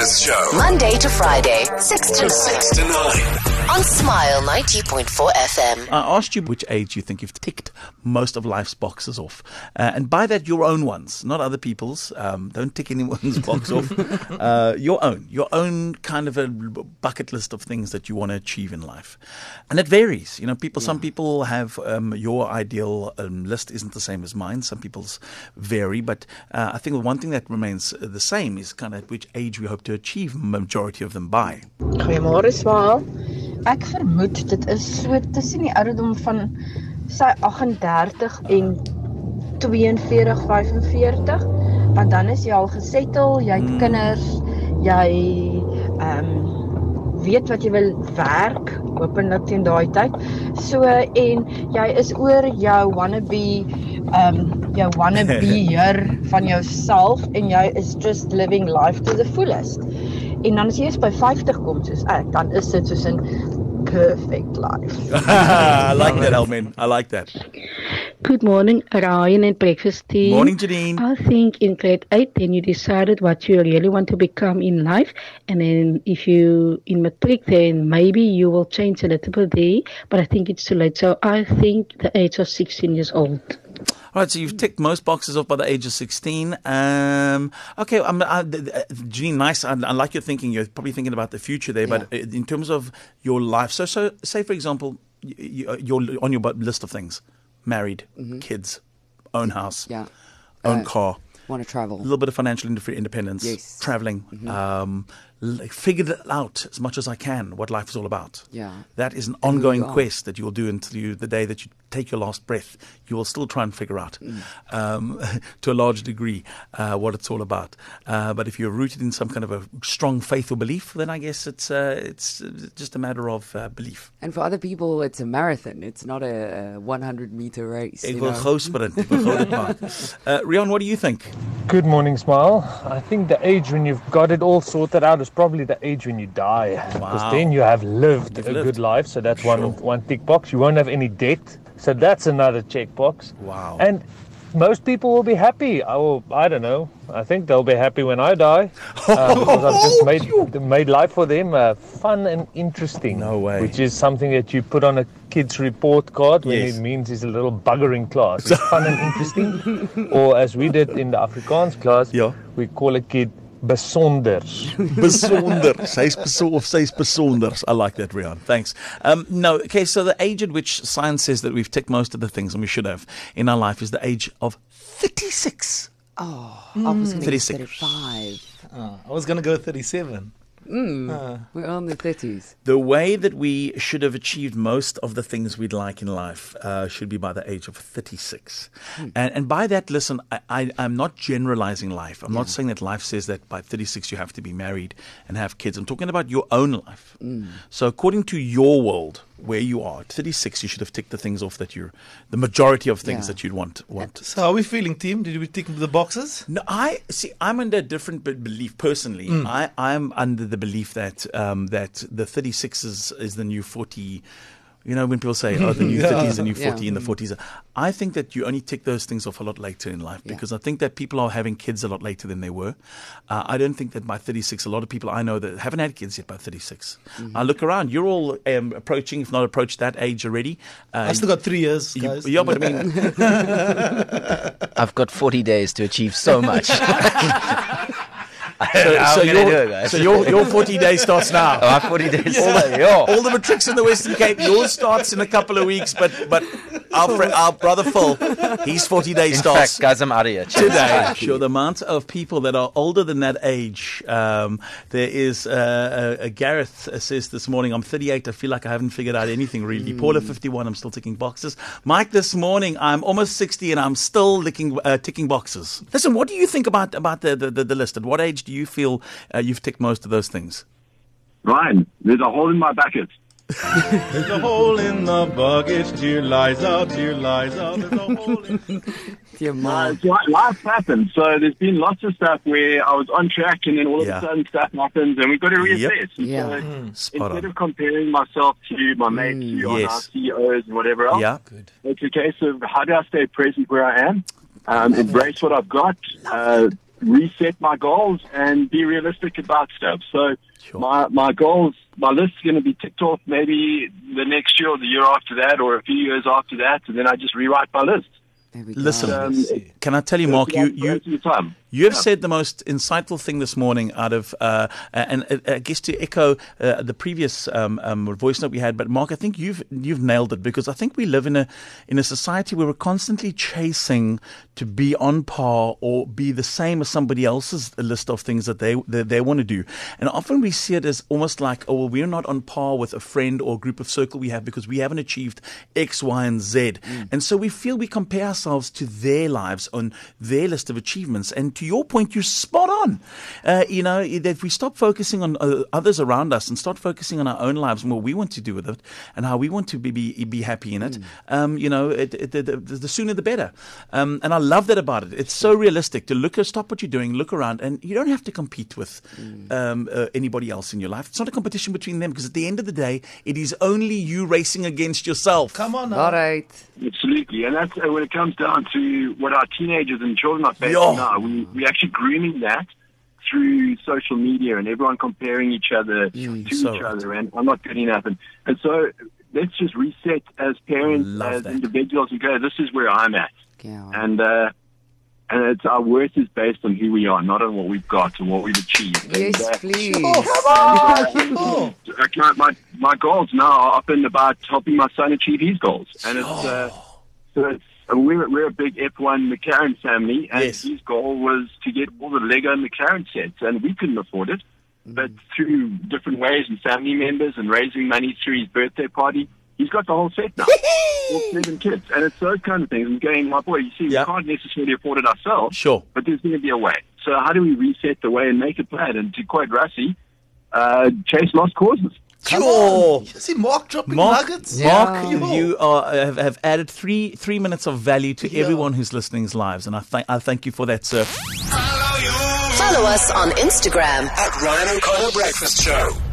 Breakfast Show. Monday to Friday, 6 to 9. 6 to 9. On Smile 90.4 FM. I asked you which age you think you've ticked most of life's boxes off. And by that, your own ones, not other people's. Don't tick anyone's box off. Your own kind of a bucket list of things that you want to achieve in life. And it varies. You know, some people have your ideal list isn't the same as mine. Some people's vary. But I think one thing that remains the same is kind of which age we hope to achieve majority of them by. Goeiemôre Swaal. Ek vermoed dit is so tussen die ouderdom van sy 38 en 42, 45, want dan is jy al gesettel, jy het kinders, jy weet wat jy wil werk, hopelik teen daai tyd. So en jy is oor jou wannabe heer van jouself en jy is just living life to the fullest. En dan as jy eens by 50 kom soos ek, dan is dit soos 'n perfect life. I like that, Elmin. I like that. Good morning, Ryan and breakfast team. Morning, Janine. I think in grade 8, then you decided what you really want to become in life. And then if you in matric, then maybe you will change a little bit there. But I think it's too late. So I think the age of 16 years old. All right, so you've ticked most boxes off by the age of 16. Okay, Jeanine, nice. I like your thinking. You're probably thinking about the future there. Yeah. But in terms of your life, so say, for example, you're on your list of things. Married, kids, own house, own car. Want to travel. A little bit of financial independence. Yes. Traveling. Figured it out as much as I can what life is all about. Yeah. That is an ongoing quest that you will do until the day that you take your last breath. You will still try and figure out to a large degree what it's all about. But if you're rooted in some kind of a strong faith or belief, then I guess it's just a matter of belief. And for other people, it's a marathon. It's not a 100-meter race. Ek wil gou sprint. Ek wil gou dit maak. Rian, what do you think? Good morning, Smile. I think the age when you've got it all sorted out is probably the age when you die. Because then you have lived a good life. So that's one tick box. You won't have any debt. So that's another check box. Wow. And most people will be happy. I don't know. I think they'll be happy when I die. Because I've just made life for them fun and interesting. No way. Which is something that you put on a kid's report card when it means he's a little bugger in class. It's fun and interesting. Or as we did in the Afrikaans class, we call a kid besonders. Besonder. Sy's besonders. I like that, Rian. Thanks. So the age at which science says that we've ticked most of the things, and we should have, in our life is the age of 36. Oh, I was going to go 36. 35. I was going to go 37. We're on the 30s. The way that we should have achieved most of the things we'd like in life should be by the age of 36. And by that, listen, I'm not generalizing life. I'm not saying that life says that by 36 you have to be married and have kids. I'm talking about your own life. So according to your world, where you are at 36, you should have ticked the things off that the majority of things that you'd want. So how are we feeling, team? Did we tick the boxes? No, I'm under a different belief personally. I'm under the belief that the 36 is the new 40. You know, when people say, the new 30 is the new 40 in the 40s. I think that you only tick those things off a lot later in life because I think that people are having kids a lot later than they were. I don't think that by 36, a lot of people I know that haven't had kids yet by 36. I look around, you're all approaching, if not approached that age already. I've still got 3 years, guys. But I mean... I've got 40 days to achieve so much. So your 40 days starts now. Oh, 40 days. All the matrics in the Western Cape, yours starts in a couple of weeks, but our brother Phil, his 40 days starts. In fact, guys, I'm out of here. Today. Sure, the amount of people that are older than that age. There is Gareth says this morning, I'm 38, I feel like I haven't figured out anything really. Paula, 51, I'm still ticking boxes. Mike, this morning, I'm almost 60 and I'm still ticking boxes. Listen, what do you think about the list? At what age do you feel you've ticked most of those things? Ryan, there's a hole in my bucket. There's a hole in the bucket, dear Liza, there's a hole in... Dear Mom. Life happens, so there's been lots of stuff where I was on track and then all of a sudden stuff happens and we've got to reassess. So instead of comparing myself to my mates who are now CEOs and whatever else, it's a case of how do I stay present where I am, embrace what I've got, reset my goals and be realistic about stuff. So my goals, my list's going to be ticked off maybe the next year or the year after that or a few years after that, and then I just rewrite my list. Listen, can I tell you, Mark, you have said the most insightful thing this morning out of, and I guess to echo the previous voice note we had, but Mark, I think you've nailed it, because I think we live in a society where we're constantly chasing to be on par or be the same as somebody else's list of things that they want to do. And often we see it as almost like, oh, well, we're not on par with a friend or group of circle we have because we haven't achieved X, Y, and Z. And so we feel we compare ourselves to their lives on their list of achievements. And to your point, you're spot on. That if we stop focusing on others around us and start focusing on our own lives and what we want to do with it and how we want to be happy in it, the sooner the better. And I love that about it. It's so realistic to stop what you're doing, look around, and you don't have to compete with anybody else in your life. It's not a competition between them, because at the end of the day, it is only you racing against yourself. Come on now. All right. Absolutely. And that's when it comes down to what our teenagers and children are facing now. We're actually grooming that through social media and everyone comparing each other to each other, and I'm not good enough. And so let's just reset as parents, individuals, and go, this is where I'm at. Yeah. And it's our worth is based on who we are, not on what we've got or what we've achieved. Yes, please. My goals now are up and about helping my son achieve his goals. And we're a big F1 McLaren family, and his goal was to get all the Lego McLaren sets, and we couldn't afford it. But through different ways and family members and raising money through his birthday party, he's got the whole set now. All 7 kids. And it's those kind of things. And going, my boy, you see, we can't necessarily afford it ourselves. Sure. But there's going to be a way. So how do we reset the way and make a plan? And to quote Rassi, chase lost causes. Come on. You see Mark dropping nuggets. Mark, you have added three minutes of value to everyone who's listening's lives. And I thank you for that, sir. Follow us on Instagram at Ryan O'Connor Breakfast Show.